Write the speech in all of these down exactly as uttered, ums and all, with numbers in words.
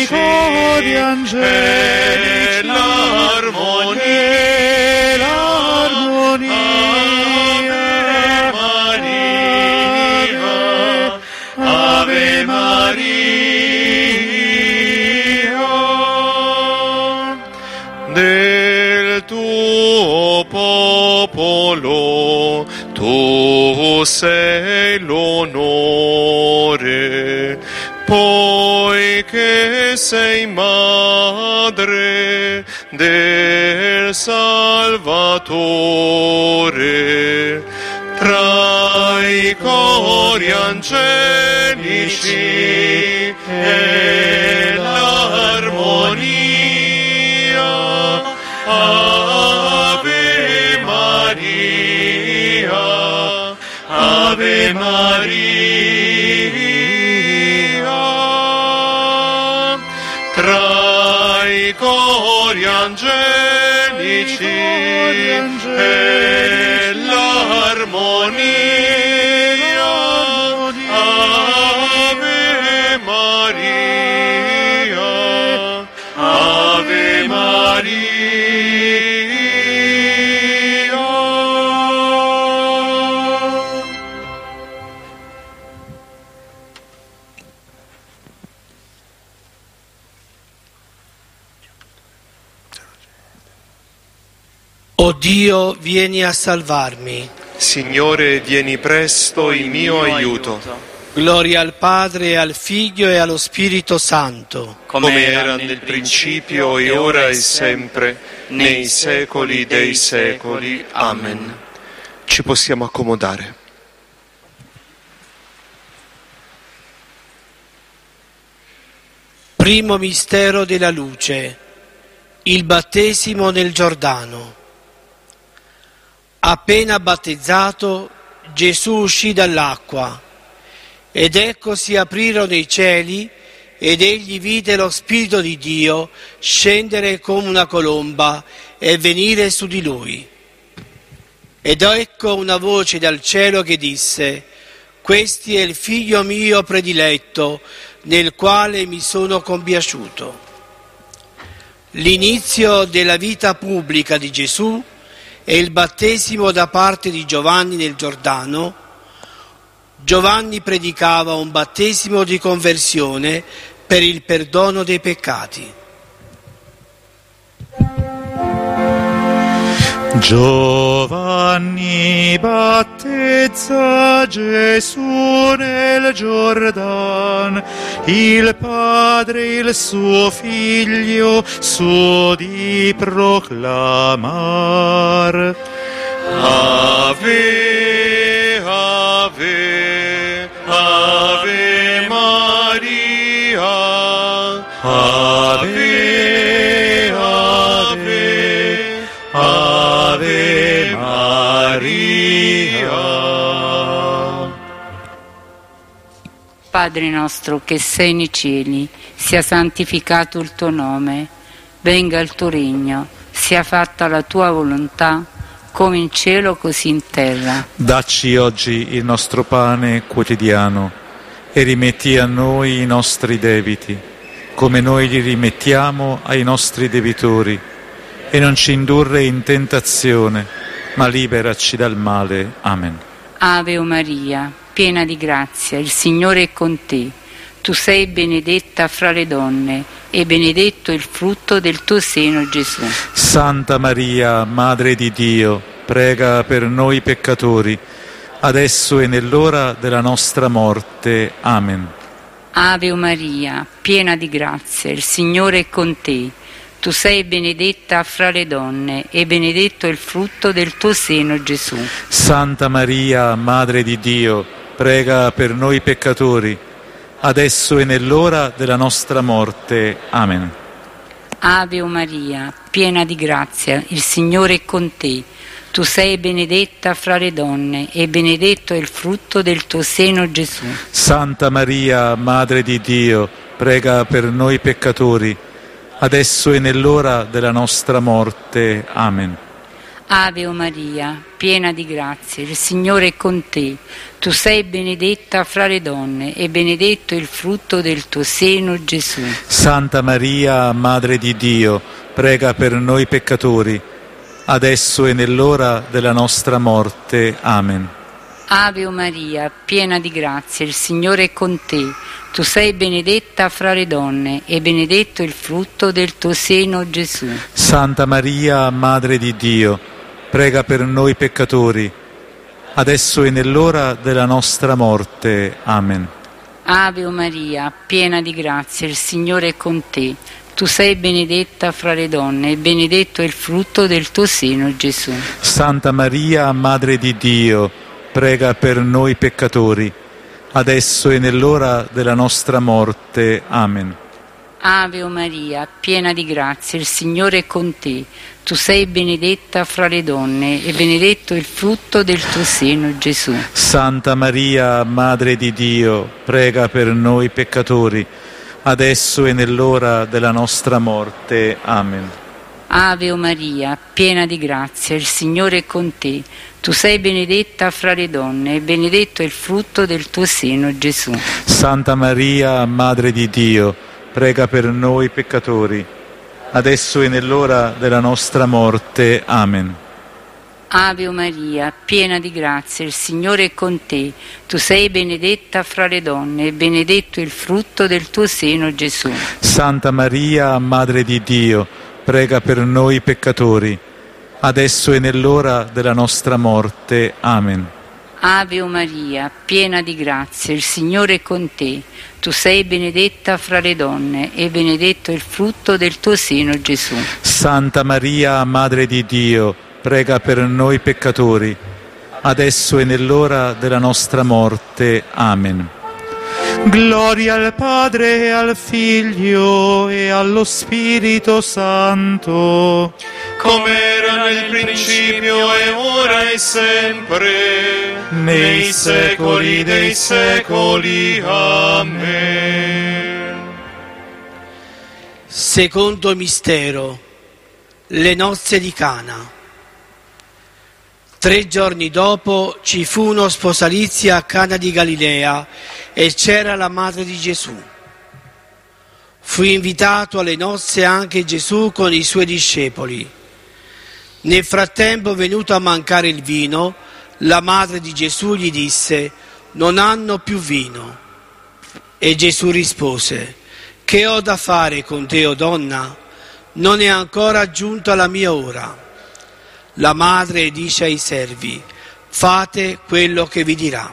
cori angelici, l'armonia, l'armonia. Ave Maria, del tuo popolo tu sei l'onore, poiché sei madre del Salvatore. Tra i cori angelici e l'armonia, Ave Maria, Ave Maria. Tra i cori angelici e l'armonia, Ave Maria, Ave Maria. O Dio, vieni a salvarmi. Signore, vieni presto in mio aiuto. Gloria al Padre, al Figlio e allo Spirito Santo. Come era nel principio e ora e sempre, nei secoli dei secoli. Amen. Ci possiamo accomodare. Primo mistero della luce, il battesimo nel Giordano. Appena battezzato, Gesù uscì dall'acqua, ed ecco si aprirono i cieli, ed egli vide lo Spirito di Dio scendere come una colomba e venire su di lui. Ed ecco una voce dal cielo che disse: «Questi è il Figlio mio prediletto, nel quale mi sono compiaciuto». L'inizio della vita pubblica di Gesù è il battesimo da parte di Giovanni nel Giordano. Giovanni predicava un battesimo di conversione per il perdono dei peccati. Giovanni battezza Gesù nel Giordan, il Padre il suo Figlio suo di proclamar. Ave, Ave, Ave Maria, Ave, Ave, Ave Maria. Padre nostro che sei nei cieli, sia santificato il tuo nome, venga il tuo regno, sia fatta la tua volontà, come in cielo così in terra. Dacci oggi il nostro pane quotidiano e rimetti a noi i nostri debiti, come noi li rimettiamo ai nostri debitori, e non ci indurre in tentazione, ma liberaci dal male. Amen. Ave Maria, piena di grazia, il Signore è con te. Tu sei benedetta fra le donne, e benedetto il frutto del tuo seno, Gesù. Santa Maria, Madre di Dio, prega per noi peccatori, adesso e nell'ora della nostra morte. Amen. Ave Maria, piena di grazia, il Signore è con te. Tu sei benedetta fra le donne, e benedetto il frutto del tuo seno, Gesù. Santa Maria, Madre di Dio, prega per noi peccatori, adesso e nell'ora della nostra morte. Amen. Ave Maria, piena di grazia, il Signore è con te. Tu sei benedetta fra le donne, e benedetto è il frutto del tuo seno, Gesù. Santa Maria, Madre di Dio, prega per noi peccatori, adesso e nell'ora della nostra morte. Amen. Ave Maria, piena di grazia, il Signore è con te. Tu sei benedetta fra le donne e benedetto il frutto del tuo seno, Gesù. Santa Maria, Madre di Dio, prega per noi peccatori, adesso e nell'ora della nostra morte. Amen. Ave Maria, piena di grazia, il Signore è con te. Tu sei benedetta fra le donne e benedetto il frutto del tuo seno, Gesù. Santa Maria, Madre di Dio, prega per noi peccatori, adesso e nell'ora della nostra morte. Amen. Ave Maria, piena di grazia, il Signore è con te. Tu sei benedetta fra le donne e benedetto il frutto del tuo seno, Gesù. Santa Maria, Madre di Dio, prega per noi peccatori, adesso e nell'ora della nostra morte. Amen. Ave Maria, piena di grazia, il Signore è con te. Tu sei benedetta fra le donne e benedetto il frutto del tuo seno, Gesù. Santa Maria, Madre di Dio, prega per noi peccatori, adesso e nell'ora della nostra morte. Amen. Ave Maria, piena di grazia, il Signore è con te. Tu sei benedetta fra le donne e benedetto il frutto del tuo seno, Gesù. Santa Maria, Madre di Dio, prega per noi peccatori, adesso e nell'ora della nostra morte. Amen. Ave Maria, piena di grazia, il Signore è con te. Tu sei benedetta fra le donne e benedetto il frutto del tuo seno, Gesù. Santa Maria, Madre di Dio, prega per noi peccatori, adesso e nell'ora della nostra morte. Amen. Ave Maria, piena di grazia, il Signore è con te. Tu sei benedetta fra le donne e benedetto il frutto del tuo seno, Gesù. Santa Maria, Madre di Dio, prega per noi peccatori, adesso e nell'ora della nostra morte. Amen. Gloria al Padre e al Figlio e allo Spirito Santo, come era nel principio e ora e sempre, nei secoli dei secoli. Amen. Secondo mistero, le nozze di Cana. Tre giorni dopo ci fu uno sposalizio a Cana di Galilea e c'era la madre di Gesù. Fu invitato alle nozze anche Gesù con i suoi discepoli. Nel frattempo, venuto a mancare il vino, la madre di Gesù gli disse: non hanno più vino. E Gesù rispose: che ho da fare con te, o donna? Non è ancora giunta la mia ora. La madre dice ai servi: fate quello che vi dirà.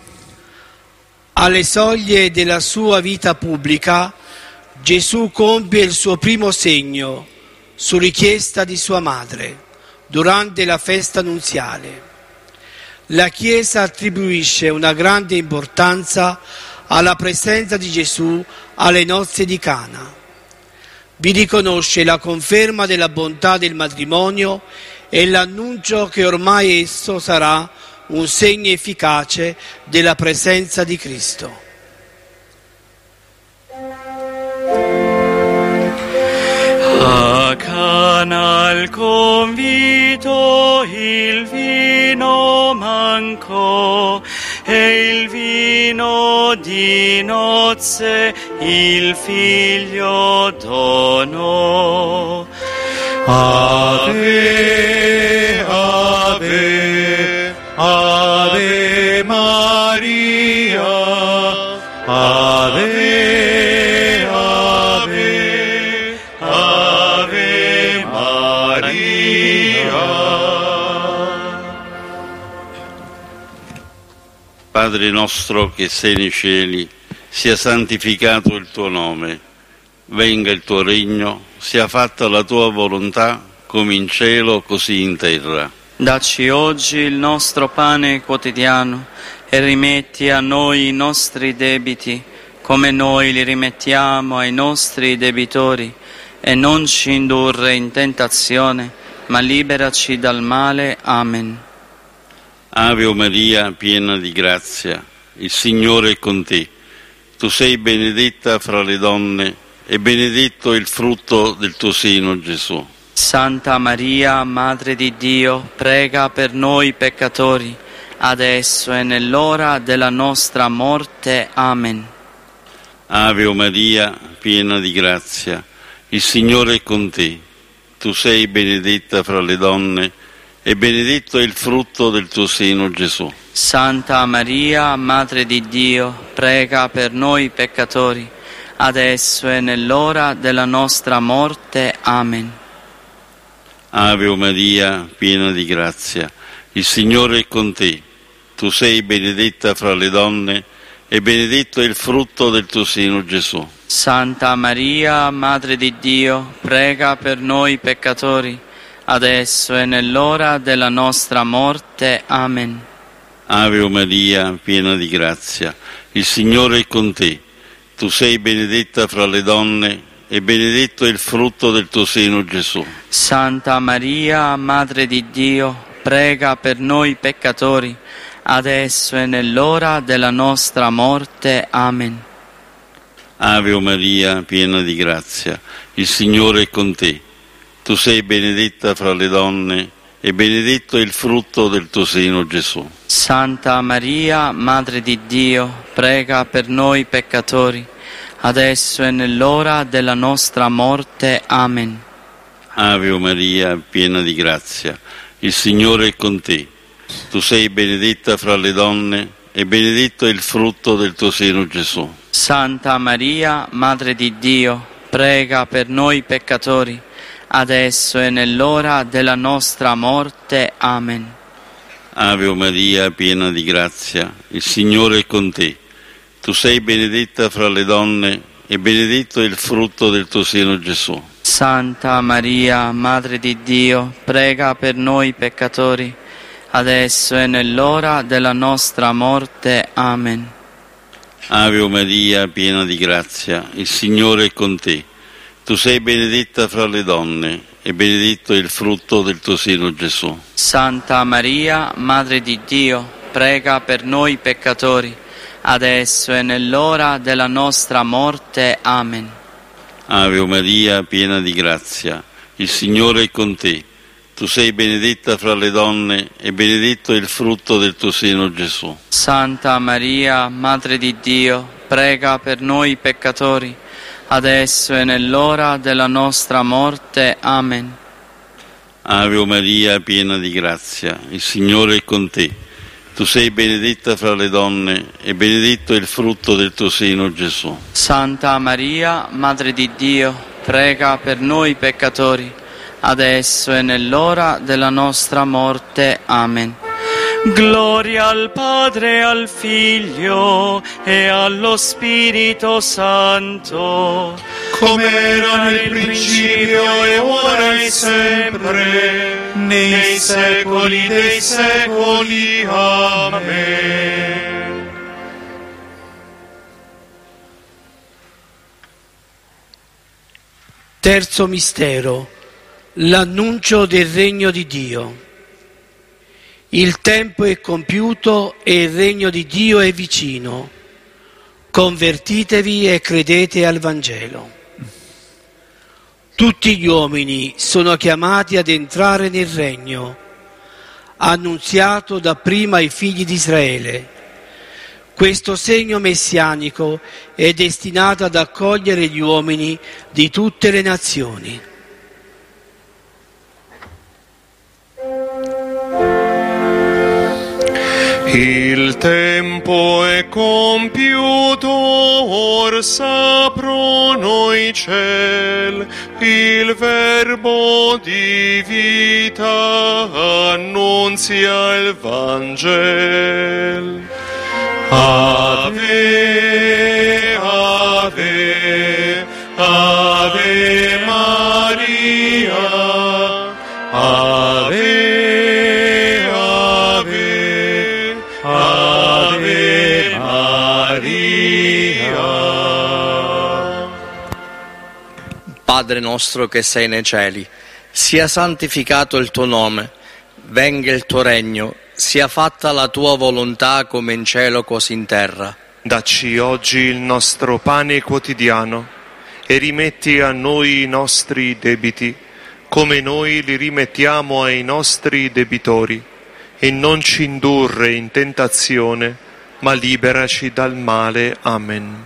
Alle soglie della sua vita pubblica, Gesù compie il suo primo segno su richiesta di sua madre durante la festa nuziale. La Chiesa attribuisce una grande importanza alla presenza di Gesù alle nozze di Cana. Vi riconosce la conferma della bontà del matrimonio e l'annuncio che ormai esso sarà un segno efficace della presenza di Cristo. A Cana al convito il vino mancò e il vino di nozze il figlio donò. Ave, ave, ave Maria, ave, ave, ave Maria. Padre nostro che sei nei cieli, sia santificato il tuo nome, venga il tuo regno, sia fatta la tua volontà, come in cielo così in terra. Dacci oggi il nostro pane quotidiano e rimetti a noi i nostri debiti, come noi li rimettiamo ai nostri debitori, e non ci indurre in tentazione, ma liberaci dal male. Amen. Ave Maria, piena di grazia, il Signore è con te. Tu sei benedetta fra le donne e benedetto il frutto del tuo seno, Gesù. Santa Maria, Madre di Dio, prega per noi peccatori, adesso e nell'ora della nostra morte. Amen. Ave Maria, piena di grazia, il Signore è con te. Tu sei benedetta fra le donne e benedetto è il frutto del tuo seno, Gesù. Santa Maria, Madre di Dio, prega per noi peccatori, adesso e nell'ora della nostra morte. Amen. Ave Maria, piena di grazia, il Signore è con te. Tu sei benedetta fra le donne e benedetto è il frutto del tuo seno, Gesù. Santa Maria, Madre di Dio, prega per noi peccatori, adesso e nell'ora della nostra morte. Amen. Ave Maria, piena di grazia, il Signore è con te. Tu sei benedetta fra le donne e benedetto è il frutto del tuo seno, Gesù. Santa Maria, Madre di Dio, prega per noi peccatori, adesso e nell'ora della nostra morte. Amen. Ave Maria, piena di grazia, il Signore è con te. Tu sei benedetta fra le donne e benedetto è il frutto del tuo seno, Gesù. Santa Maria, Madre di Dio, prega per noi peccatori, adesso e nell'ora della nostra morte. Amen. Ave Maria, piena di grazia, il Signore è con te. Tu sei benedetta fra le donne e benedetto è il frutto del tuo seno, Gesù. Santa Maria, Madre di Dio, prega per noi peccatori, adesso e nell'ora della nostra morte. Amen. Ave Maria, piena di grazia, il Signore è con te. Tu sei benedetta fra le donne e benedetto è il frutto del tuo seno, Gesù. Santa Maria, Madre di Dio, prega per noi peccatori, adesso e nell'ora della nostra morte. Amen. Ave Maria, piena di grazia, il Signore è con te. Tu sei benedetta fra le donne e benedetto è il frutto del tuo seno, Gesù. Santa Maria, Madre di Dio, prega per noi peccatori, adesso e nell'ora della nostra morte. Amen. Ave Maria, piena di grazia, il Signore è con te. Tu sei benedetta fra le donne e benedetto è il frutto del tuo seno, Gesù. Santa Maria, Madre di Dio, prega per noi peccatori, adesso e nell'ora della nostra morte. Amen. Ave Maria, piena di grazia, il Signore è con te. Tu sei benedetta fra le donne e benedetto è il frutto del tuo seno, Gesù. Santa Maria, Madre di Dio, prega per noi peccatori, adesso e nell'ora della nostra morte. Amen. Gloria al Padre, al Figlio e allo Spirito Santo, come era nel principio e ora e sempre, nei secoli dei secoli. Amen. Terzo mistero, l'annuncio del regno di Dio. Il tempo è compiuto e il regno di Dio è vicino. Convertitevi e credete al Vangelo. Tutti gli uomini sono chiamati ad entrare nel regno, annunziato dapprima ai figli di Israele. Questo segno messianico è destinato ad accogliere gli uomini di tutte le nazioni. Il tempo è compiuto, or s'aprono i ciel, il verbo di vita annunzia il Vangelo. Ave, ave, ave Maria, ave. Padre nostro che sei nei cieli, sia santificato il tuo nome, venga il tuo regno, sia fatta la tua volontà come in cielo così in terra. Dacci oggi il nostro pane quotidiano e rimetti a noi i nostri debiti, come noi li rimettiamo ai nostri debitori, e non ci indurre in tentazione, ma liberaci dal male. Amen.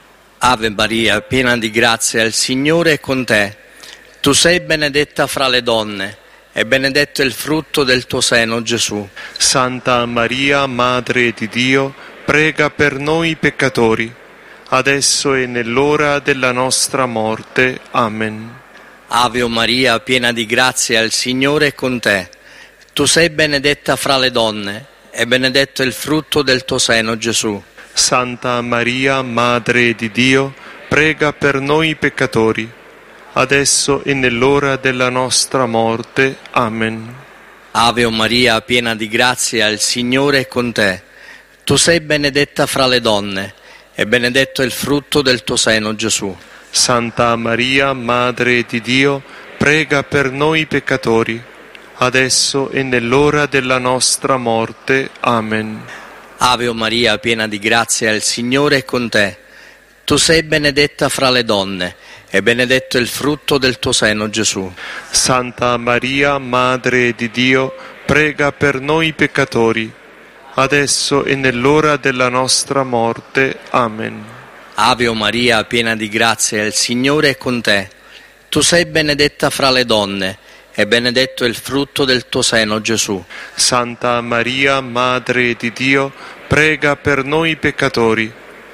Ave Maria, piena di grazia, il Signore è con te. Tu sei benedetta fra le donne, e benedetto è il frutto del tuo seno, Gesù. Santa Maria, Madre di Dio, prega per noi peccatori, adesso e nell'ora della nostra morte. Amen. Ave Maria, piena di grazia, il Signore è con te. Tu sei benedetta fra le donne, e benedetto è il frutto del tuo seno, Gesù. Santa Maria, Madre di Dio, prega per noi peccatori, adesso e nell'ora della nostra morte. Amen. Ave Maria, piena di grazia, il Signore è con te. Tu sei benedetta fra le donne, e benedetto è il frutto del tuo seno, Gesù. Santa Maria, Madre di Dio, prega per noi peccatori, adesso e nell'ora della nostra morte. Amen. Ave Maria, piena di grazia, il Signore è con te. Tu sei benedetta fra le donne, e benedetto è il frutto del tuo seno, Gesù. Santa Maria, Madre di Dio, prega per noi peccatori, adesso e nell'ora della nostra morte. Amen. Ave Maria, piena di grazia, il Signore è con te. Tu sei benedetta fra le donne, e benedetto è il frutto del tuo seno, Gesù. Santa Maria, Madre di Dio, prega per noi peccatori,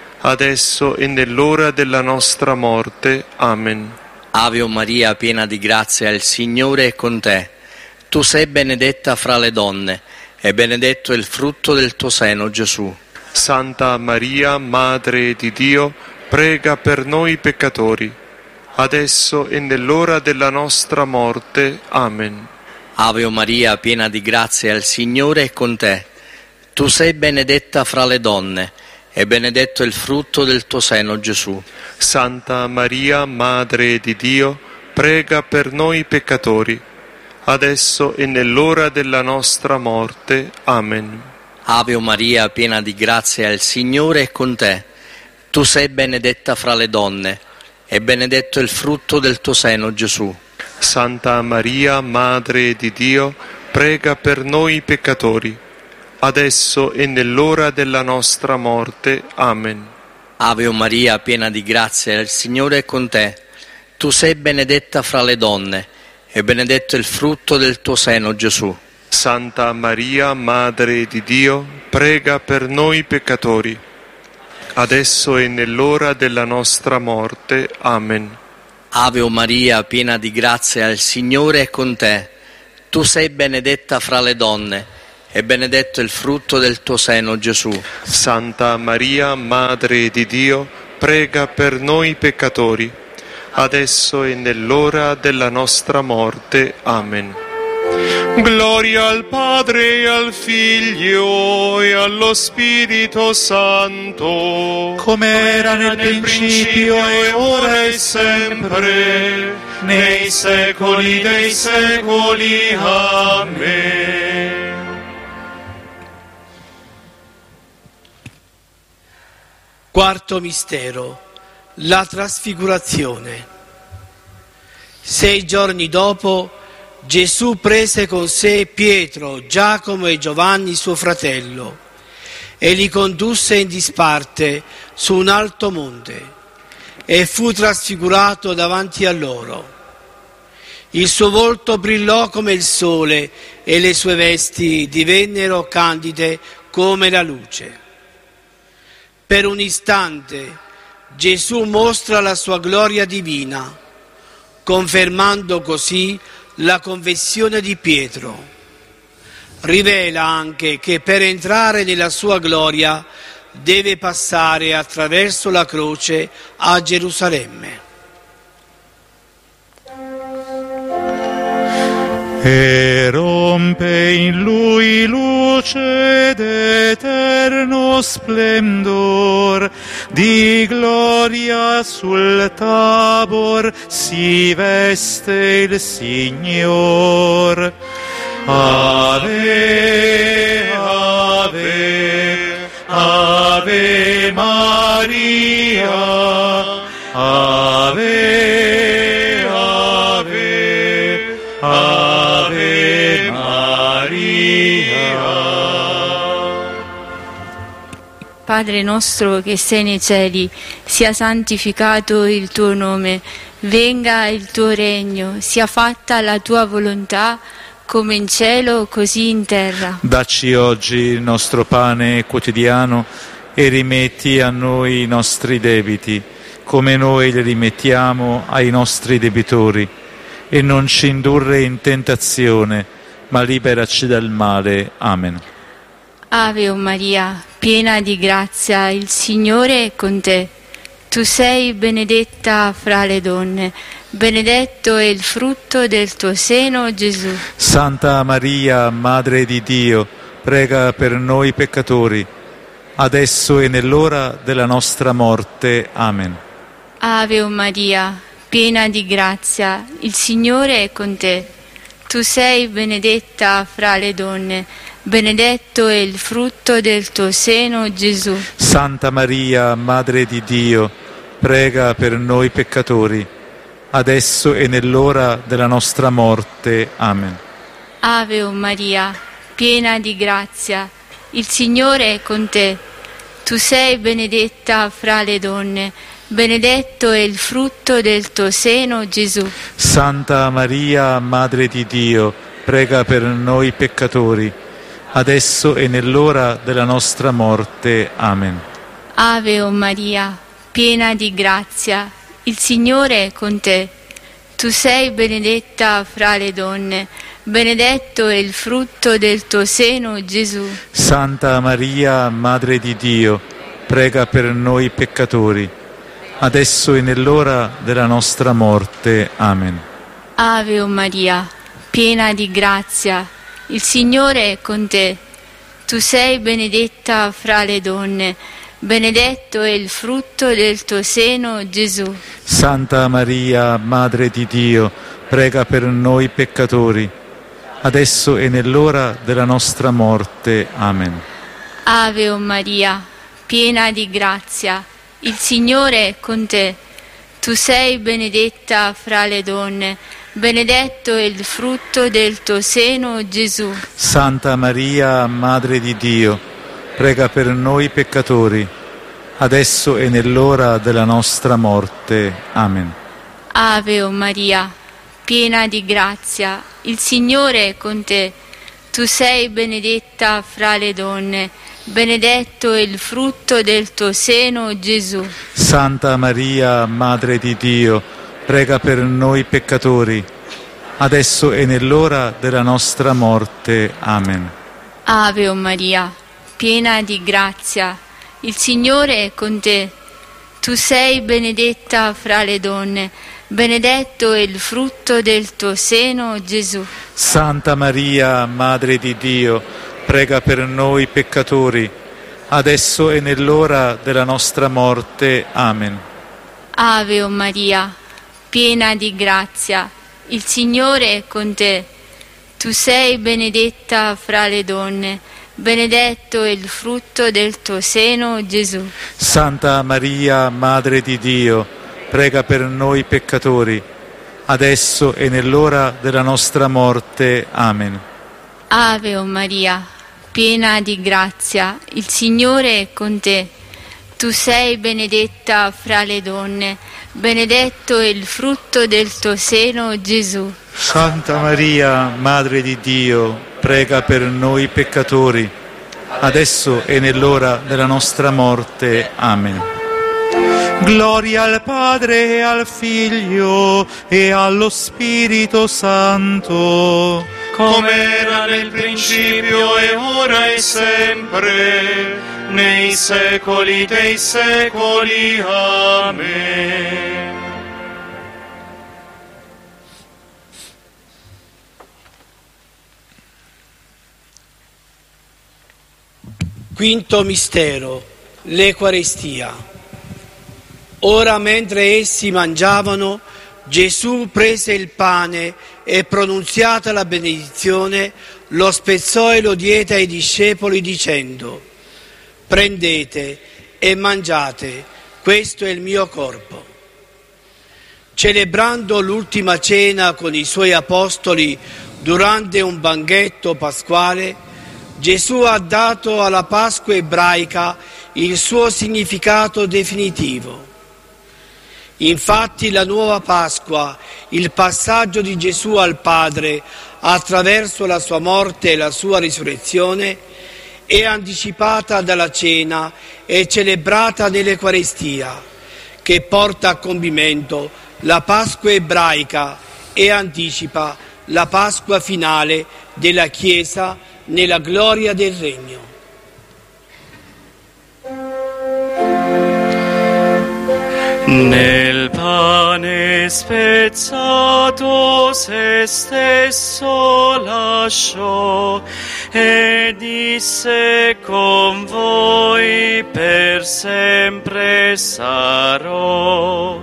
adesso e nell'ora della nostra morte. Amen. Ave Maria, piena di grazia, il Signore è con te. Tu sei benedetta fra le donne, e benedetto è il frutto del tuo seno, Gesù. Santa Maria, Madre di Dio, prega per noi peccatori, adesso e nell'ora della nostra morte. Amen. Ave Maria, piena di grazia, il Signore è con te. Tu sei benedetta fra le donne, e benedetto è il frutto del tuo seno, Gesù. Santa Maria, Madre di Dio, prega per noi peccatori, adesso e nell'ora della nostra morte. Amen. Ave Maria, piena di grazia, il Signore è con te. Tu sei benedetta fra le donne, e benedetto è il frutto del tuo seno, Gesù. Santa Maria, Madre di Dio, prega per noi peccatori, adesso e nell'ora della nostra morte. Amen. Ave Maria, piena di grazia, il Signore è con te. Tu sei benedetta fra le donne, e benedetto è il frutto del tuo seno, Gesù. Santa Maria, Madre di Dio, prega per noi peccatori, adesso e nell'ora della nostra morte. Amen. Ave Maria, piena di grazia, il Signore è con te. Tu sei benedetta fra le donne, e benedetto è il frutto del tuo seno, Gesù. Santa Maria, Madre di Dio, prega per noi peccatori, adesso e nell'ora della nostra morte. Amen. Gloria al Padre e al Figlio e allo Spirito Santo, come era nel principio e ora e sempre, nei secoli dei secoli. Amen. Quarto mistero, la trasfigurazione. Sei giorni dopo, Gesù prese con sé Pietro, Giacomo e Giovanni suo fratello e li condusse in disparte su un alto monte e fu trasfigurato davanti a loro. Il suo volto brillò come il sole e le sue vesti divennero candide come la luce. Per un istante Gesù mostra la sua gloria divina, confermando così la confessione di Pietro. Rivela anche che per entrare nella sua gloria deve passare attraverso la croce a Gerusalemme. E rompe in lui luce d'eterno splendor, di gloria sul Tabor si veste il Signor. Ave, ave, ave Maria, ave, ave, Padre nostro che sei nei cieli, sia santificato il tuo nome, venga il tuo regno, sia fatta la tua volontà, come in cielo così in terra. Dacci oggi il nostro pane quotidiano e rimetti a noi i nostri debiti, come noi li rimettiamo ai nostri debitori, e non ci indurre in tentazione, ma liberaci dal male. Amen. Ave Maria, piena di grazia, il Signore è con te. Tu sei benedetta fra le donne, benedetto è il frutto del tuo seno, Gesù. Santa Maria, Madre di Dio, prega per noi peccatori, adesso e nell'ora della nostra morte. Amen. Ave Maria, piena di grazia, il Signore è con te. Tu sei benedetta fra le donne, benedetto è il frutto del tuo seno, Gesù. Santa Maria, Madre di Dio, prega per noi peccatori, adesso e nell'ora della nostra morte. Amen. Ave Maria, piena di grazia, il Signore è con te. Tu sei benedetta fra le donne, benedetto è il frutto del tuo seno, Gesù. Santa Maria, Madre di Dio, prega per noi peccatori, adesso e nell'ora della nostra morte. Amen. Ave Maria, piena di grazia, il Signore è con te. Tu sei benedetta fra le donne, benedetto è il frutto del tuo seno, Gesù. Santa Maria, Madre di Dio, prega per noi peccatori, adesso e nell'ora della nostra morte. Amen. Ave Maria, piena di grazia, il Signore è con te. Tu sei benedetta fra le donne, benedetto è il frutto del tuo seno, Gesù. Santa Maria, Madre di Dio, prega per noi peccatori, adesso e nell'ora della nostra morte. Amen. Ave Maria, piena di grazia, il Signore è con te. Tu sei benedetta fra le donne, benedetto è il frutto del tuo seno, Gesù. Santa Maria, Madre di Dio, prega per noi peccatori, adesso e nell'ora della nostra morte. Amen. Ave Maria, piena di grazia, il Signore è con te. Tu sei benedetta fra le donne, benedetto è il frutto del tuo seno, Gesù. Santa Maria, Madre di Dio, prega per noi peccatori, adesso e nell'ora della nostra morte. Amen. Ave Maria, piena di grazia, il Signore è con te. Tu sei benedetta fra le donne, benedetto è il frutto del tuo seno, Gesù. Santa Maria, Madre di Dio, prega per noi peccatori, adesso e nell'ora della nostra morte. Amen. Ave Maria, piena di grazia, il Signore è con te. Tu sei benedetta fra le donne, benedetto è il frutto del tuo seno, Gesù. Santa Maria, Madre di Dio, prega per noi peccatori, adesso e nell'ora della nostra morte. Amen. Ave Maria, piena di grazia, il Signore è con te. Tu sei benedetta fra le donne, benedetto è il frutto del tuo seno, Gesù. Santa Maria, Madre di Dio, prega per noi peccatori, adesso e nell'ora della nostra morte. Amen. Gloria al Padre e al Figlio e allo Spirito Santo, come era nel principio e ora e sempre, nei secoli dei secoli. Amen. Quinto mistero, l'Eucaristia. Ora, mentre essi mangiavano, Gesù prese il pane e, pronunziata la benedizione, lo spezzò e lo diede ai discepoli dicendo: prendete e mangiate, questo è il mio corpo. Celebrando l'ultima cena con i suoi apostoli durante un banchetto pasquale, Gesù ha dato alla Pasqua ebraica il suo significato definitivo. Infatti la nuova Pasqua, il passaggio di Gesù al Padre attraverso la sua morte e la sua risurrezione, è anticipata dalla cena e celebrata nell'Eucaristia, che porta a compimento la Pasqua ebraica e anticipa la Pasqua finale della Chiesa nella gloria del Regno. Nel pane spezzato se stesso lasciò e disse: con voi per sempre sarò.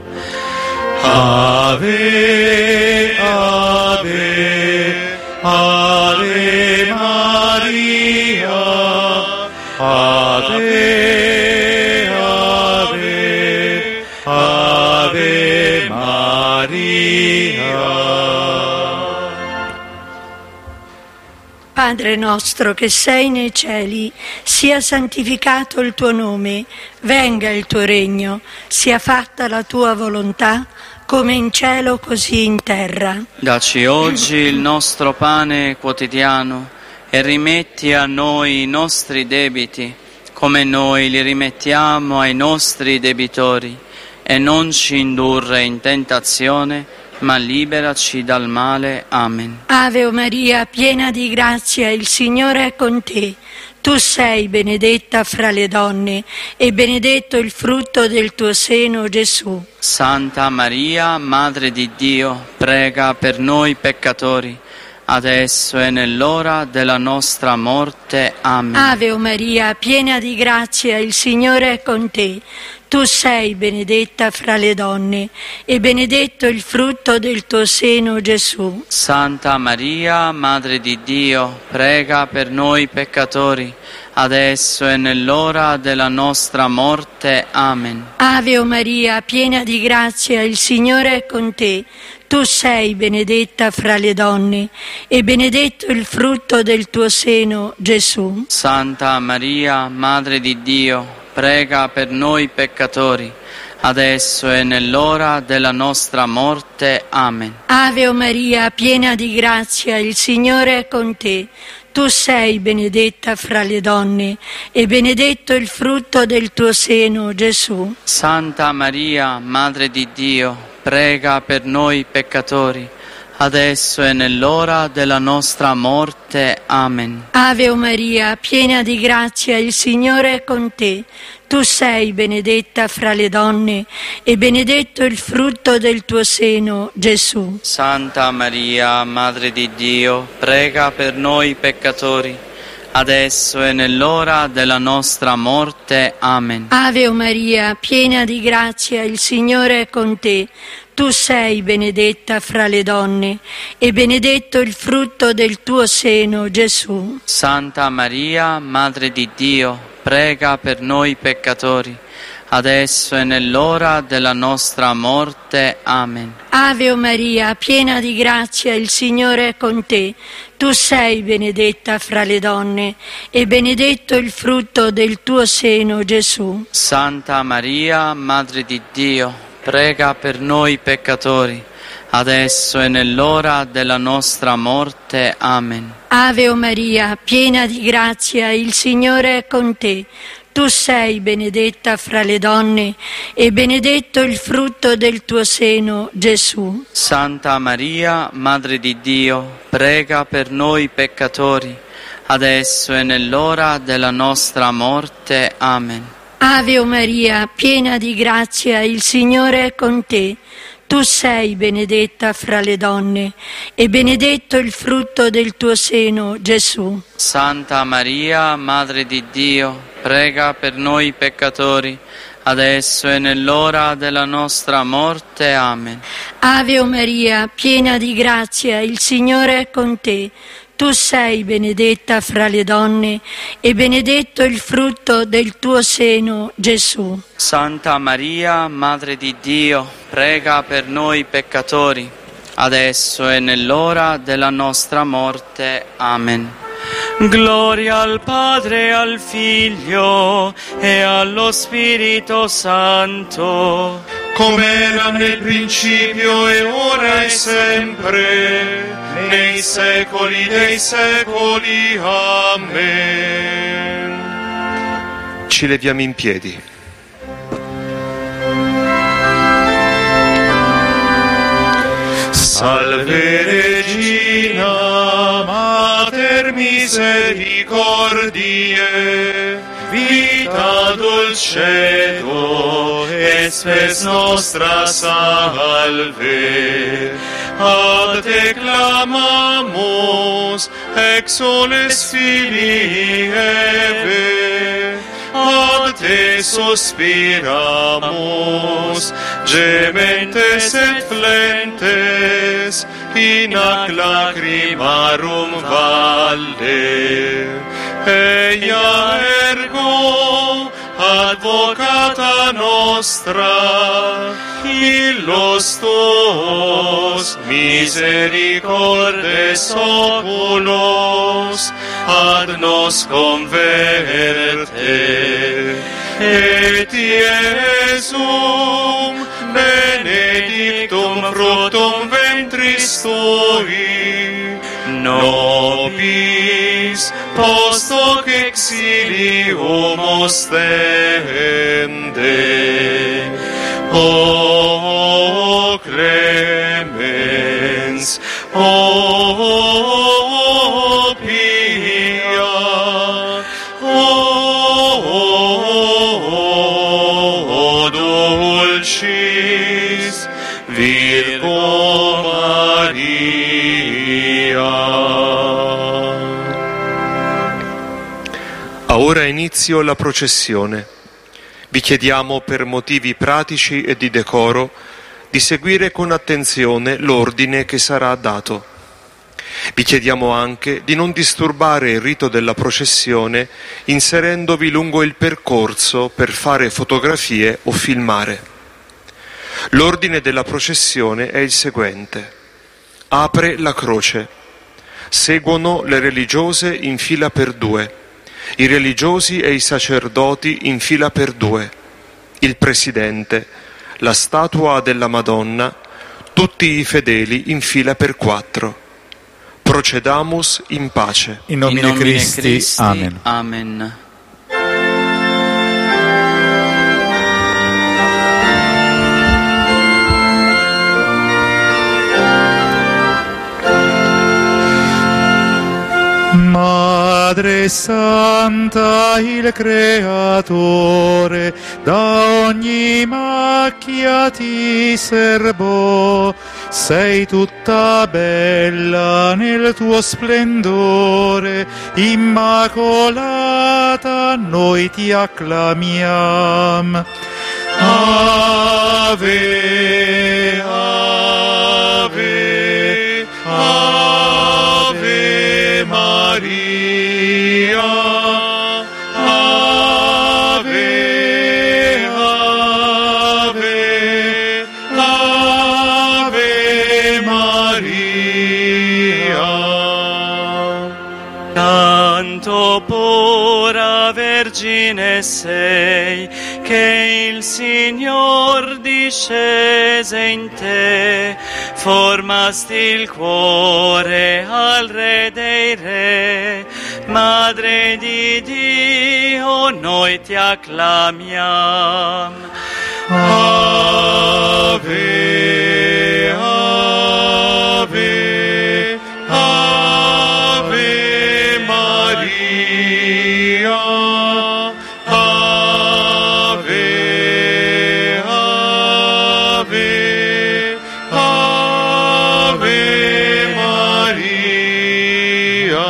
Ave, ave, ave Maria, ave, ave, ave Maria. Padre nostro che sei nei cieli, sia santificato il tuo nome, venga il tuo regno, sia fatta la tua volontà, come in cielo così in terra. Dacci oggi il nostro pane quotidiano e rimetti a noi i nostri debiti, come noi li rimettiamo ai nostri debitori, e non ci indurre in tentazione, ma liberaci dal male. Amen. Ave Maria, piena di grazia, il Signore è con te. Tu sei benedetta fra le donne e benedetto il frutto del tuo seno, Gesù. Santa Maria, Madre di Dio, prega per noi peccatori, adesso e nell'ora della nostra morte. Amen. Ave Maria, piena di grazia, il Signore è con te. Tu sei benedetta fra le donne e benedetto il frutto del tuo seno, Gesù. Santa Maria, Madre di Dio, prega per noi peccatori, adesso e nell'ora della nostra morte. Amen. Ave Maria, piena di grazia, il Signore è con te. Tu sei benedetta fra le donne e benedetto il frutto del tuo seno, Gesù. Santa Maria, Madre di Dio, prega per noi peccatori, adesso e nell'ora della nostra morte. Amen. Ave Maria, piena di grazia, il Signore è con te. Tu sei benedetta fra le donne e benedetto il frutto del tuo seno, Gesù. Santa Maria, Madre di Dio, prega per noi peccatori, adesso e nell'ora della nostra morte. Amen. Ave Maria, piena di grazia, il Signore è con te. Tu sei benedetta fra le donne e benedetto il frutto del tuo seno, Gesù. Santa Maria, Madre di Dio, prega per noi peccatori, adesso e nell'ora della nostra morte. Amen. Ave Maria, piena di grazia, il Signore è con te. Tu sei benedetta fra le donne e benedetto il frutto del tuo seno, Gesù. Santa Maria, Madre di Dio, prega per noi peccatori, adesso e nell'ora della nostra morte. Amen. Ave Maria, piena di grazia, il Signore è con te. Tu sei benedetta fra le donne e benedetto il frutto del tuo seno, Gesù. Santa Maria, Madre di Dio, prega per noi peccatori, adesso e nell'ora della nostra morte. Amen. Ave Maria, piena di grazia, il Signore è con te. Tu sei benedetta fra le donne e benedetto il frutto del tuo seno, Gesù. Santa Maria, Madre di Dio, prega per noi peccatori, adesso e nell'ora della nostra morte. Amen. Ave Maria, piena di grazia, il Signore è con te. Tu sei benedetta fra le donne e benedetto il frutto del tuo seno, Gesù. Santa Maria, Madre di Dio, prega per noi peccatori, adesso e nell'ora della nostra morte. Amen. Ave Maria, piena di grazia, il Signore è con te. Tu sei benedetta fra le donne e benedetto il frutto del tuo seno, Gesù. Santa Maria, Madre di Dio, prega per noi peccatori, adesso e nell'ora della nostra morte. Amen. Gloria al Padre, al Figlio e allo Spirito Santo, come era nel principio e ora e sempre, nei secoli dei secoli. Amen. Ci leviamo in piedi. Salve Regina, Mater misericordiae, vita dulcedo, et spes nostra salve. Ad te clamamus, exules filii Eve, ad te suspiramus, gementes et flentes, in ac lacrimarum valle. Eia ergo, advocata nostra, illos tuos misericordes oculos ad nos converte, et Iesum benedictum fructum ventris tui, nobis post hoc exilium ostende. O clemens, o pia, o dulcis Virgo Maria. Ha ora inizio la processione. Vi chiediamo, per motivi pratici e di decoro, di seguire con attenzione l'ordine che sarà dato. Vi chiediamo anche di non disturbare il rito della processione inserendovi lungo il percorso per fare fotografie o filmare. L'ordine della processione è il seguente. Apre la croce. Seguono le religiose in fila per due. I religiosi e i sacerdoti in fila per due, il presidente, la statua della Madonna, tutti i fedeli in fila per quattro. Procedamus in pace. In nomine, in nomine Christi. Christi. Amen. Amen. Madre Santa, il Creatore, da ogni macchia ti serbò, sei tutta bella nel tuo splendore, immacolata noi ti acclamiam. Ave, ave, ave Maria, ave, ave, ave Maria. Tanto pura Vergine sei, che il Signor discese in te, formasti il cuore al Re dei Re, Madre di Dio, noi ti acclamiam. Ave, ave, ave Maria, ave, ave, ave Maria.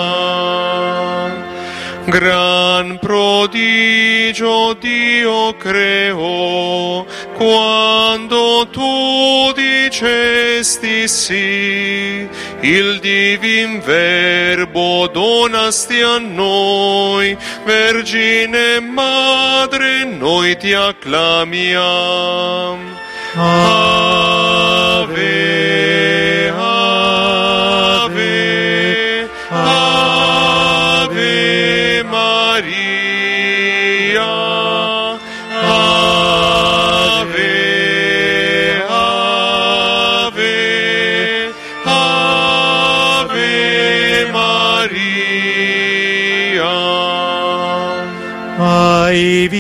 Gran prodigio Dio creò, quando tu dicesti sì, il divin Verbo donasti a noi, Vergine Madre, noi ti acclamiam. Ave, ave, ave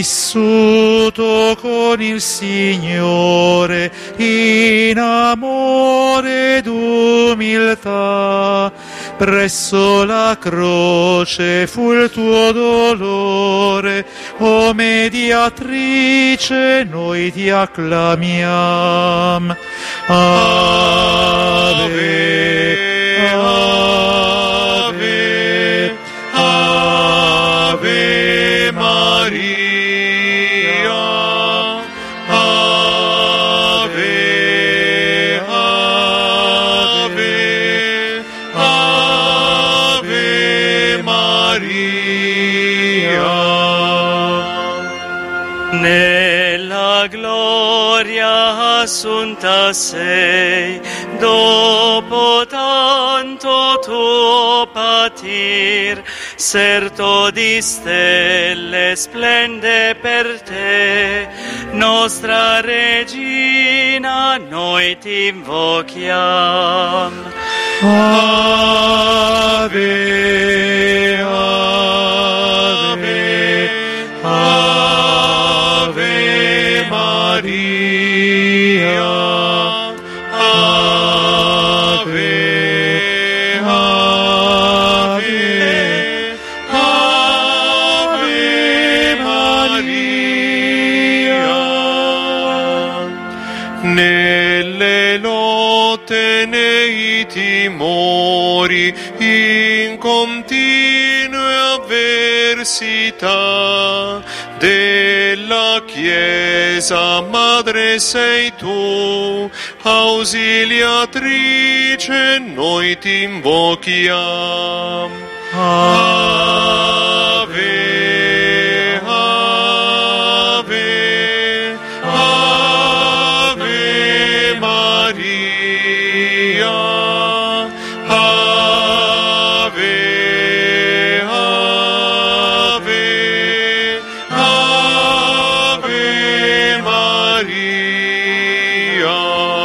vissuto con il Signore in amore ed umiltà. Presso la croce fu il tuo dolore, o mediatrice noi ti acclamiam. Ave, Ave, Ave Maria, Ave, Ave, Ave Maria. Nella gloria assunta sei, dopo tanto tuo patir, serto di stelle splende per te. Nostra Regina, noi ti invochiam. Ave, Ave, Ave Maria, Ave, Ave, Ave Maria. Nelle lotte, nei timori, in continue avversità della Chiesa, Madre sei tu, ausiliatrice, noi ti invochiam. Ave, Ave, Ave Maria, Ave, Ave, Ave Maria.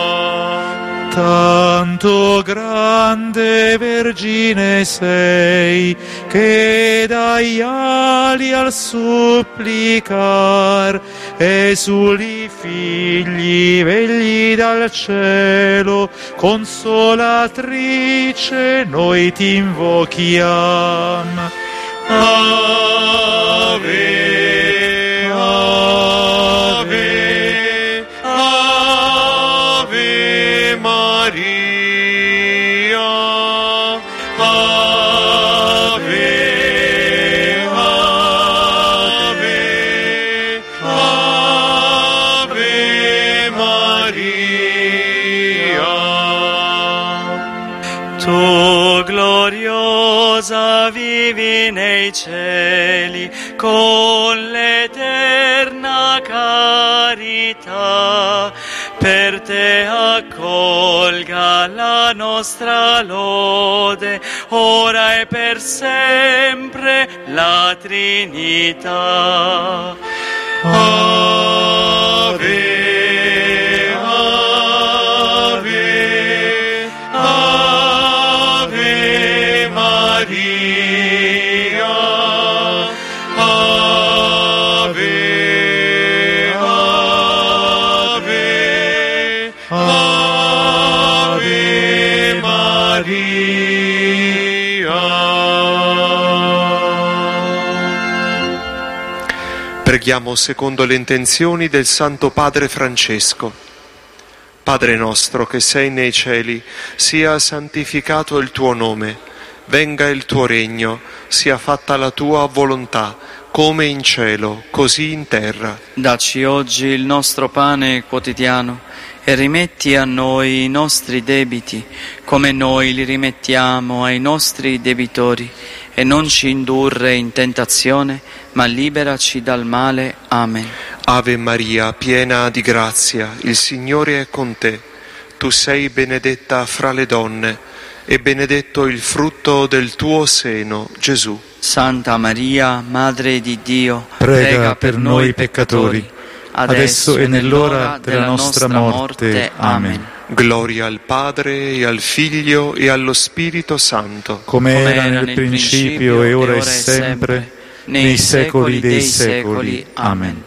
Tanto grande Vergine sei, che dai ali al supplicar esuli figli vegli dal cielo, consolatrice noi ti invochiam. Ave, Ave, Ave Maria, Ave, Ave, Ave Maria. Tu gloriosa vivi nei cieli con l'eterna carità, per te accolga la nostra lode, ora e per sempre la Trinità. Ave, Ave, Ave Maria, Ave, Ave, Ave Maria. Preghiamo secondo le intenzioni del Santo Padre Francesco. Padre nostro che sei nei cieli, sia santificato il tuo nome, venga il tuo regno, sia fatta la tua volontà, come in cielo, così in terra. Dacci oggi il nostro pane quotidiano e rimetti a noi i nostri debiti, come noi li rimettiamo ai nostri debitori, e non ci indurre in tentazione, ma liberaci dal male. Amen. Ave Maria, piena di grazia, il Signore è con te. Tu sei benedetta fra le donne, e benedetto il frutto del tuo seno, Gesù. Santa Maria, Madre di Dio, prega, prega per noi peccatori, adesso e nell'ora della nostra morte. Amen. Gloria al Padre, e al Figlio, e allo Spirito Santo. Come era nel principio, e ora e sempre, nei secoli dei secoli. Amen.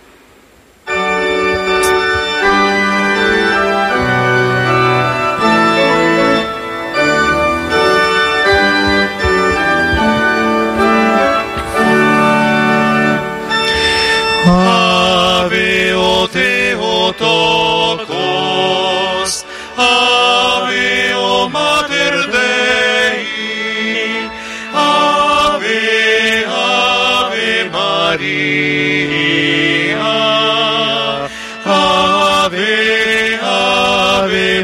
Ave o Theotokos, Ave o Mater Dei, Ave, Ave Maria, Ave, Ave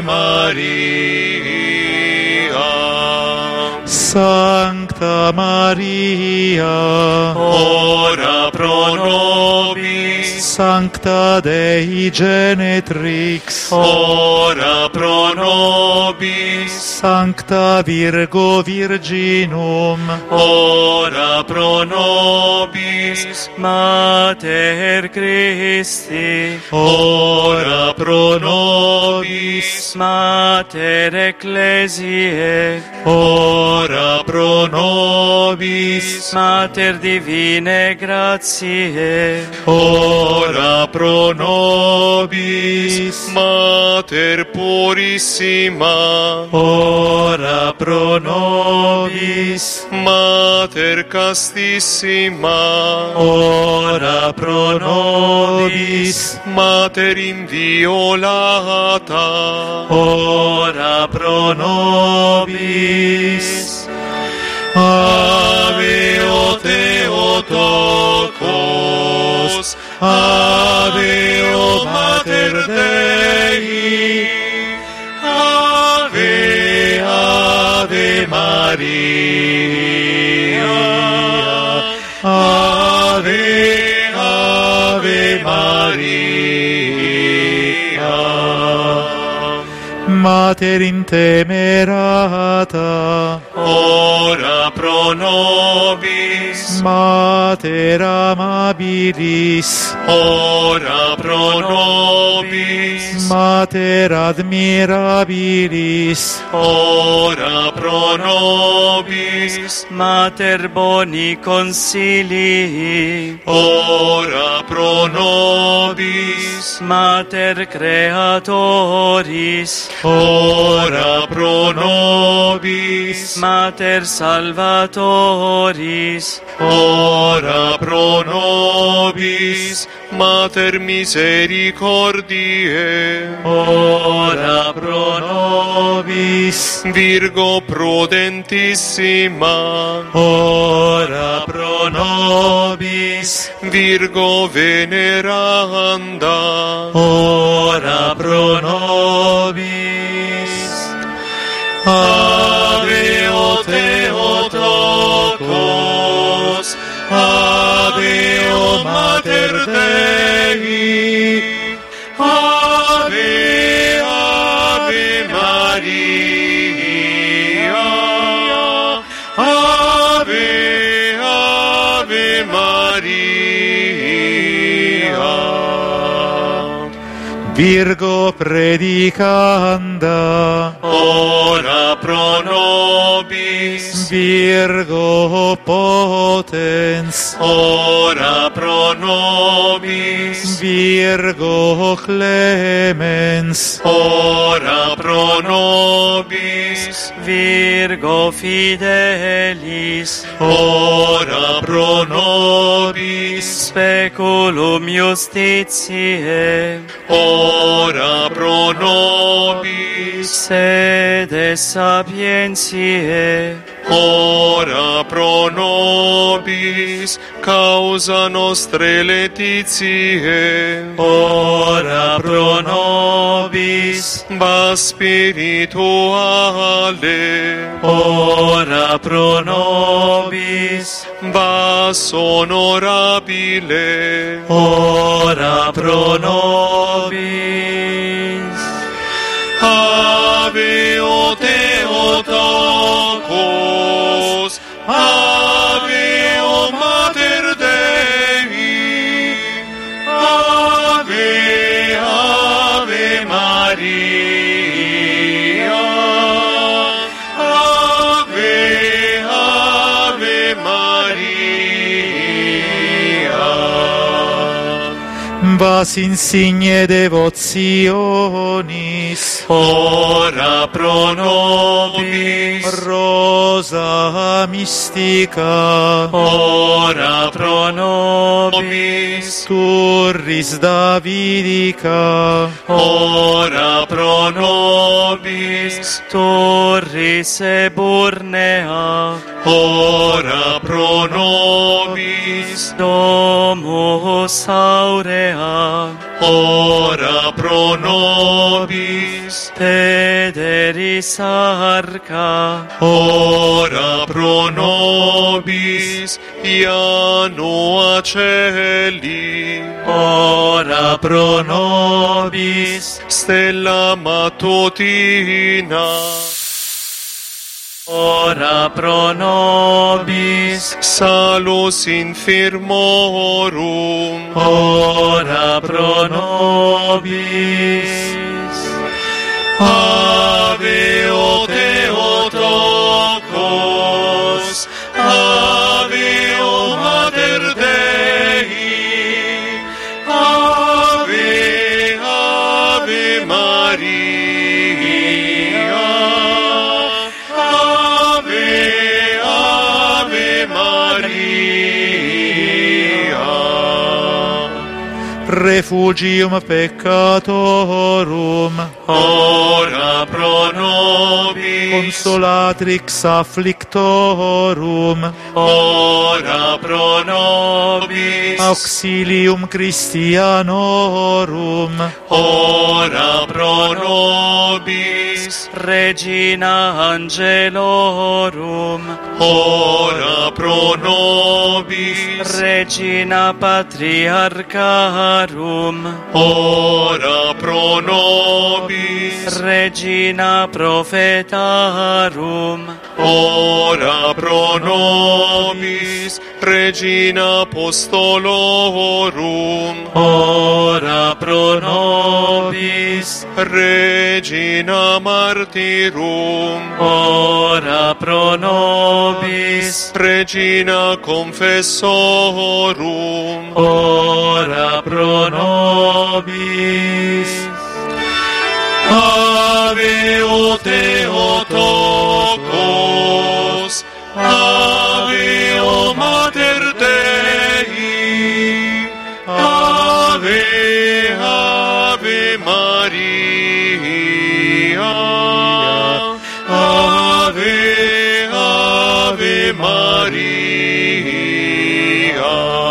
Maria. Sancta Maria, ora pro nobis, Sancta Dei Genetrix, ora pro nobis, Sancta Virgo Virginum, ora pro nobis, Mater Christi, ora pro nobis, Mater Ecclesiae, ora pro nobis, Mater Divine Gratiae, ora pro nobis, Mater purissima, ora pro nobis, Mater castissima, ora pro nobis, Mater inviolata, ora pro nobis. Ave o Theotokos, Ave o Mater Dei, Ave, Ave Maria, Ave, Ave Maria. Mater intemerata, ora pro nobis, Mater amabilis, ora pro nobis, Mater admirabilis, ora pro nobis, Mater boni consilii, ora pro nobis, Mater creatoris, ora pro nobis, Mater salvatoris, ora pro nobis, Mater misericordiae, ora pro nobis, Virgo prudentissima, ora pro nobis, Virgo veneranda, ora pro nobis. Ave o Theotokos, Ave o Mater Dei, Ave, Ave Maria, Ave, Ave Maria. Virgo predicanda, ora pro nobis, Virgo potens, ora pro nobis, Virgo clemens, ora pro nobis, Virgo fidelis, ora pro nobis, speculum justitiae, ora pro nobis, sede sapientiae, ora pro nobis, causa nostre laetitiae, ora pro nobis, vas spirituale, ora pro nobis, vas onorabile, ora pro nobis. Ave o Theotokos, Ave o Mater Dei, Ave, Ave Maria, Ave, Ave Maria. vas insigne devotionis, ora pro nobis, rosa mystica, ora pro nobis, turris Davidica, ora pro nobis, turris eburnea, ora pro nobis, domus aurea, ora pro nobis, pederis arca, ora pro nobis, ianua celi, ora pro nobis, stella matutina, ora pro nobis, salus infirmorum, ora pro nobis. Ave o Theotokos, Ave o Mater Dei, Ave, Ave Maria, Ave, Ave Maria. refugium peccatorum, Ora pro nobis, consolatrix afflictorum, ora pro nobis, auxilium Christianorum, ora pro nobis, Regina Angelorum, ora pro nobis, Regina Patriarcharum, ora pro nobis, Regina Prophetarum, ora pro nobis, Regina Apostolorum, ora pro nobis, Regina Martyrum, ora pro nobis, Regina Confessorum, ora pro nobis. Ave o Theotokos, Ave o Mater Dei, Ave, Ave Maria, Ave, Ave Maria.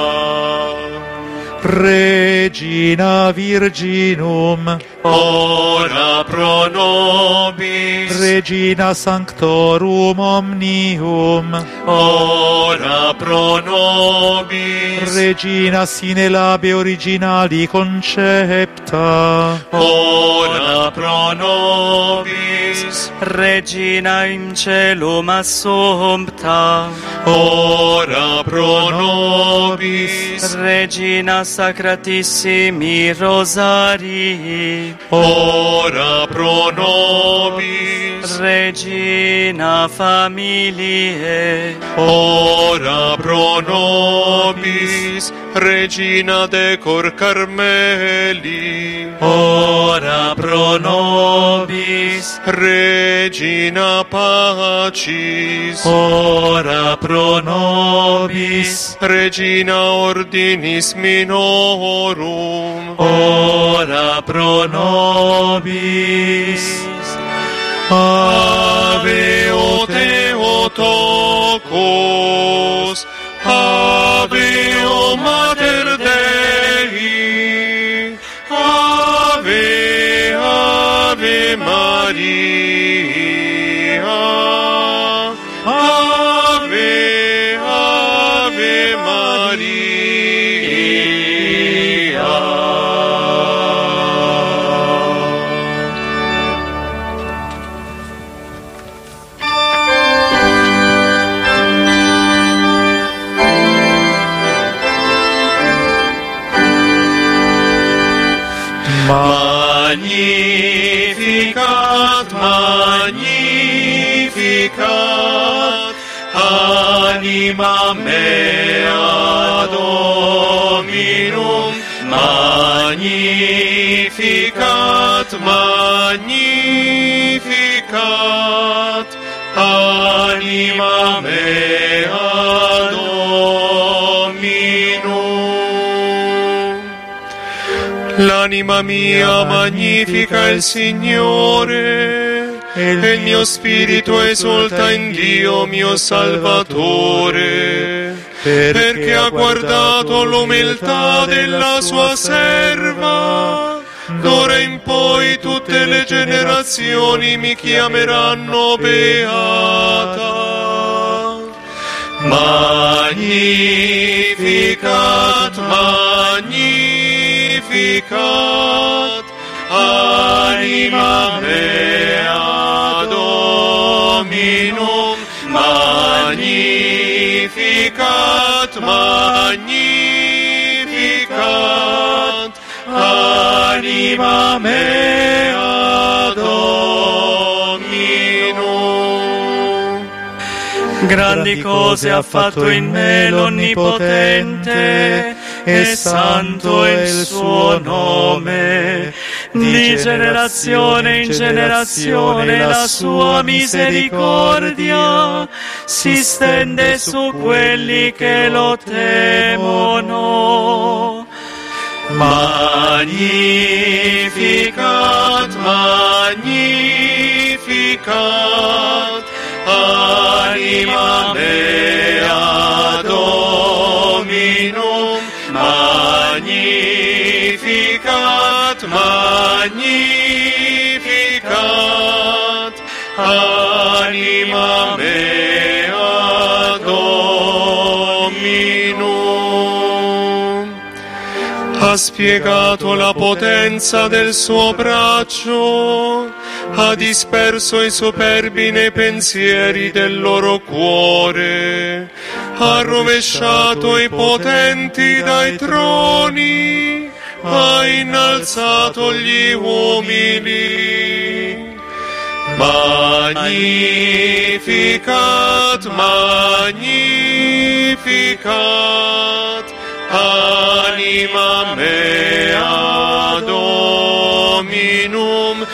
Regina Virginum, Ora pro nobis, Regina Sanctorum Omnium, ora pro nobis, Regina sine labe originali concepta, ora pro nobis, Regina in celum assumpta, ora pro nobis, Regina sacratissimi rosarii, ora pro nobis, Regina familiae, ora pro nobis, Regina decor Carmeli, ora pro nobis, Regina Pacis, ora pro nobis, Regina Ordinis Minorum, ora pro nobis. Ave o Theotokos, Ave o Mater Dei, Ave, Ave Maria, Ave, Ave Maria. Magnificat, magnificat, anima mea Dominum, Magnificat, magnificat, anima mea Dominum. L'anima mia magnifica il Signore, e il mio spirito esulta in Dio mio Salvatore, perché ha guardato l'umiltà della sua serva. D'ora in poi tutte le generazioni mi chiameranno beata. Magnificat, magnificat, anima mea Dominum. Magnificat, magnificat, anima mea Dominum. Grandi cose ha fatto in me l'Onnipotente, e santo è il suo nome. Di generazione in generazione la sua misericordia si stende su quelli che lo temono. Magnificat, magnificat, anima mea Dominum. Magnificat, magnificat, anima mea Dominum. Ha spiegato la potenza del suo braccio, ha disperso i superbi nei pensieri del loro cuore, ha rovesciato i potenti dai troni, ha innalzato gli umili. Magnificat, magnificat, anima mea Dominum.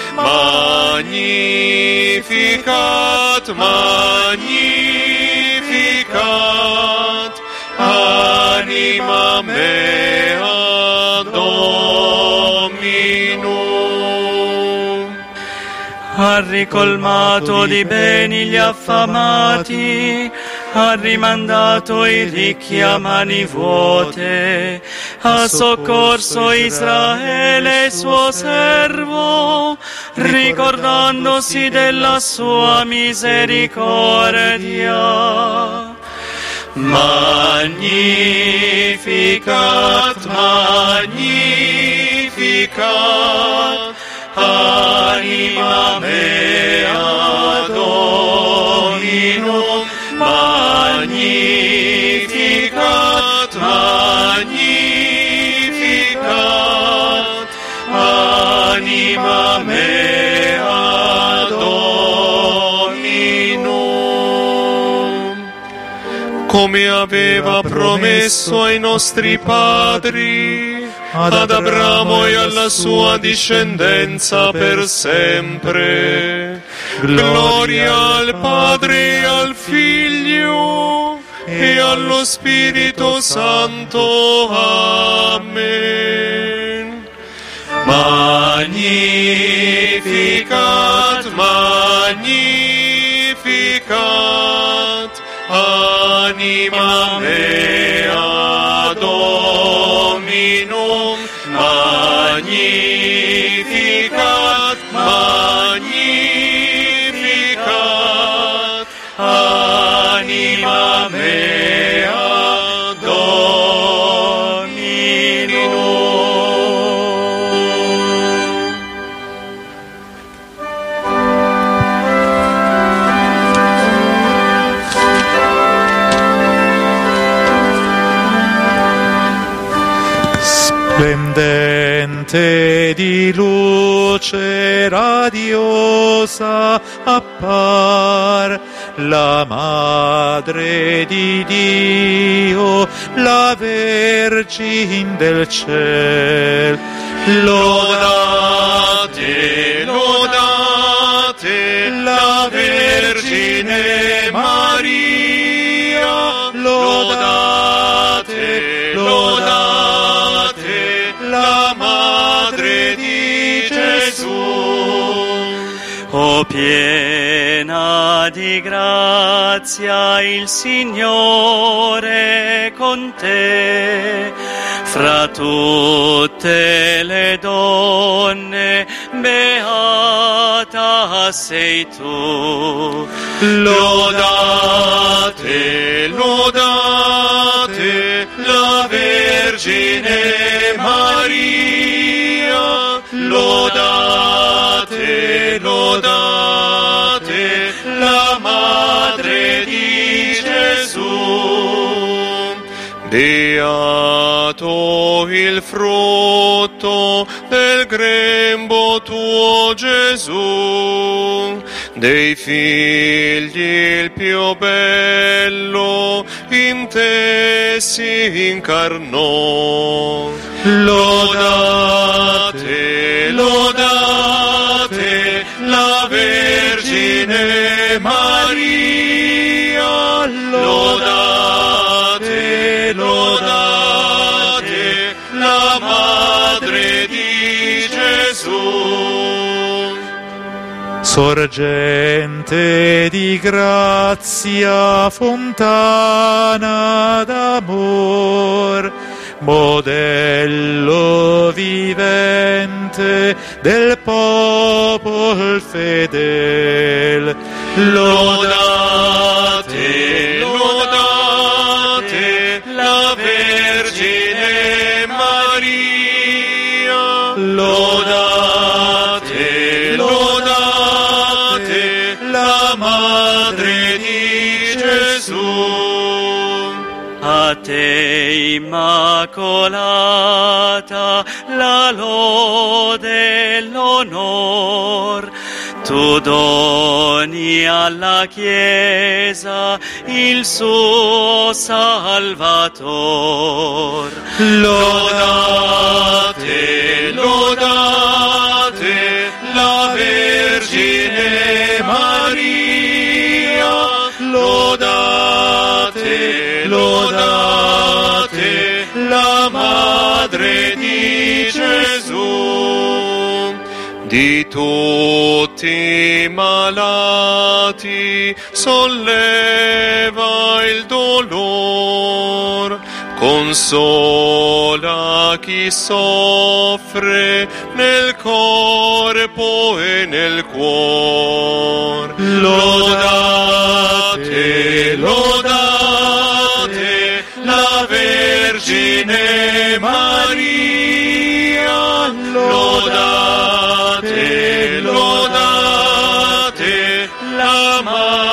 Magnificat, magnificat, anima mea Dominum. Ha ricolmato di beni gli affamati, ha rimandato i ricchi a mani vuote, ha soccorso Israele suo servo, ricordandosi della sua misericordia. Magnificat, magnificat, anima mea Dominum. Magnificat, magnificat, anima mea Dominum. Come aveva promesso ai nostri padri, ad Abramo e alla sua discendenza per sempre. Gloria al Padre e al Figlio e allo Spirito Santo. Amen. Magnificat, magnificat, anima mea Dominum. Magnificat, magnificat, anima mea Dominum. Splendente di luce radiosa appar la Madre di Dio, la Vergine del cielo. Lodate, lodate la Vergine Maria, lodate, lodate la Madre di Gesù. O piena di grazia, il Signore è con te. Fra tutte le donne, beata sei tu. Lodate, lodate la Vergine Maria, lodate, lodate la Madre di Gesù. Beato il frutto del grembo tuo Gesù, dei figli il più bello in te si incarnò. Lodate, lodate la Vergine Maria, lodate, lodate la Madre di Gesù. Sorgente di grazia, fontana d'amor, modello vivente del popolo fedel. Lodate, lodate la Vergine Maria, lodate, lodate la Madre di Gesù. A te, Immacolata, la lode e l'onor, tu doni alla Chiesa il suo Salvator. Lodate, lodate la Vergine Maria, lodate, lodate la Madre di Gesù. Di tutti i malati solleva il dolor, consola chi soffre nel corpo e nel cuore. Lodate,